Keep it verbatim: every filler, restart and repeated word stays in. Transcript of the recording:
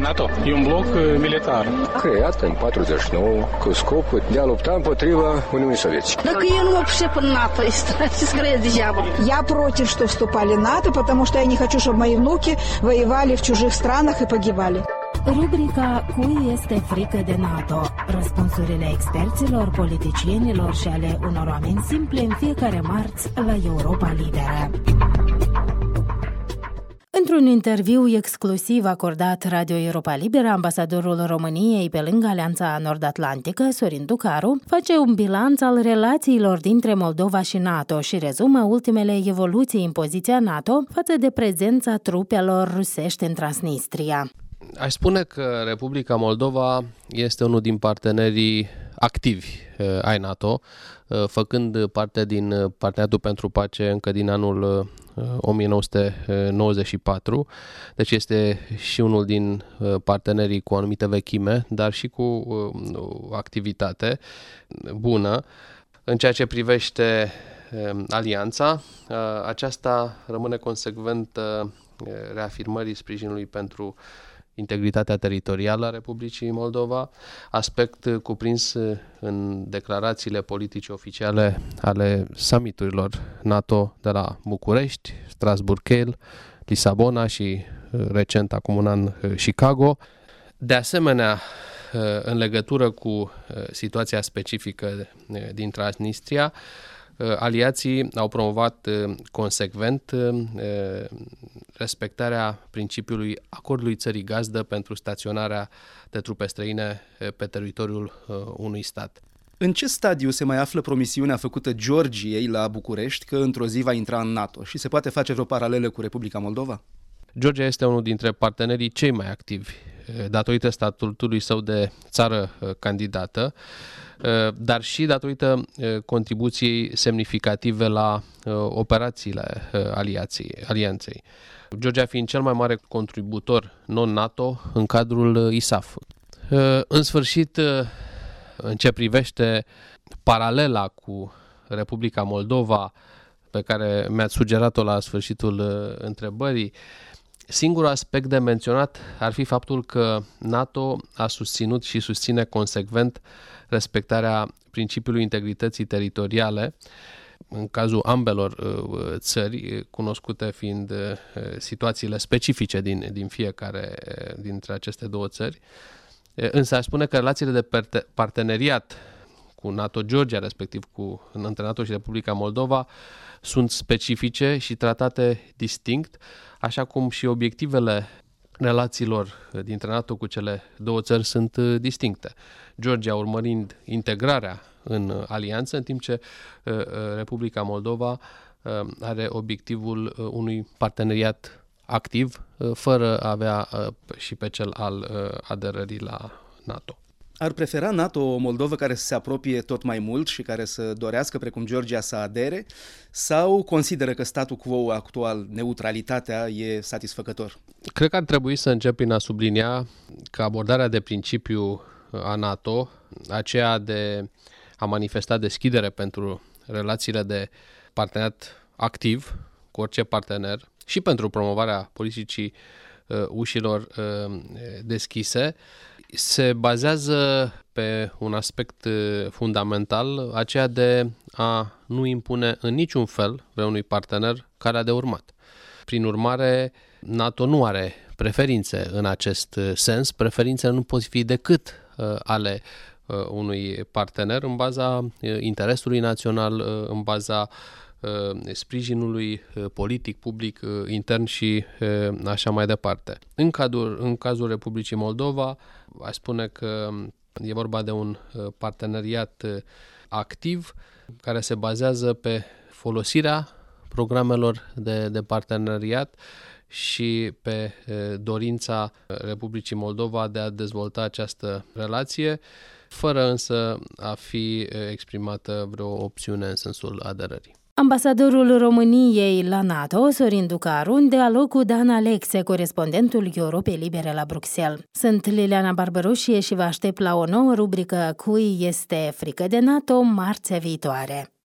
NATO e un bloc militar. Creat în patruzeci și nouă cu scopul de a lupta împotriva Uniunii Sovietice. Dacă eu nu вообще în НАТО, скорее дьявол. Я против, что вступали в НАТО, потому что я не хочу, чтобы мои внуки воевали в чужих странах и погибали. Rubrica Cui este frică de NATO? Răspunsurile experților, politicienilor și ale unor oameni simple în fiecare marți la Europa Liberă. Într-un interviu exclusiv acordat Radio Europa Liberă, ambasadorul României pe lângă Alianța Nord-Atlantică, Sorin Ducaru, face un bilanț al relațiilor dintre Moldova și NATO și rezumă ultimele evoluții în poziția NATO față de prezența trupelor rusești în Transnistria. Aș spune că Republica Moldova este unul din partenerii activi ai NATO, făcând parte din Parteneriatul pentru Pace încă din anul o mie nouă sute nouăzeci și patru, deci este și unul din partenerii cu o anumită vechime, dar și cu o activitate bună. În ceea ce privește alianța, aceasta rămâne consecventă reafirmării sprijinului pentru integritatea teritorială a Republicii Moldova, aspect cuprins în declarațiile politice oficiale ale summiturilor NATO de la București, Strasbourg-Kiel, Lisabona și recent acum un an Chicago. De asemenea, în legătură cu situația specifică din Transnistria, aliații au promovat consecvent respectarea principiului acordului țării gazdă pentru staționarea de trupe străine pe teritoriul unui stat. În ce stadiu se mai află promisiunea făcută Georgiei la București că într-o zi va intra în NATO și se poate face vreo paralelă cu Republica Moldova? Georgia este unul dintre partenerii cei mai activi datorită statutului său de țară candidată, dar și datorită contribuției semnificative la operațiile alianței. Georgia fiind cel mai mare contributor non-NATO în cadrul I S A F. În sfârșit, în ce privește paralela cu Republica Moldova, pe care mi-ați sugerat-o la sfârșitul întrebării, singurul aspect de menționat ar fi faptul că NATO a susținut și susține consecvent respectarea principiului integrității teritoriale în cazul ambelor țări, cunoscute fiind situațiile specifice din, din fiecare dintre aceste două țări. Însă aș spune că relațiile de parteneriat cu NATO-Georgia, respectiv cu între NATO și Republica Moldova, sunt specifice și tratate distinct, așa cum și obiectivele relațiilor dintre NATO cu cele două țări sunt distincte. Georgia urmărind integrarea în alianță, în timp ce Republica Moldova are obiectivul unui parteneriat activ, fără a avea și pe cel al aderării la NATO. Ar prefera NATO o Moldovă care să se apropie tot mai mult și care să dorească, precum Georgia, să adere, sau consideră că statul quo actual, neutralitatea, e satisfăcător? Cred că ar trebui să încep prin a sublinia că abordarea de principiu a NATO, aceea de a manifesta deschidere pentru relațiile de parteneriat activ cu orice partener și pentru promovarea politicii uh, ușilor uh, deschise, se bazează pe un aspect fundamental, aceea de a nu impune în niciun fel vreunui partener calea de urmat. Prin urmare, NATO nu are preferințe în acest sens. Preferințele nu pot fi decât ale unui partener în baza interesului național, în baza sprijinului politic, public, intern și așa mai departe. În cazul, în cazul Republicii Moldova, aș spune că e vorba de un parteneriat activ care se bazează pe folosirea programelor de, de parteneriat și pe dorința Republicii Moldova de a dezvolta această relație, fără însă a fi exprimată vreo opțiune în sensul aderării. Ambasadorul României la NATO, Sorin Ducaru, în dialog cu Dan Alexe, corespondentul Europei Libere la Bruxelles. Sunt Liliana Barbaroșie și vă aștept la o nouă rubrică Cui este frică de NATO marțea viitoare.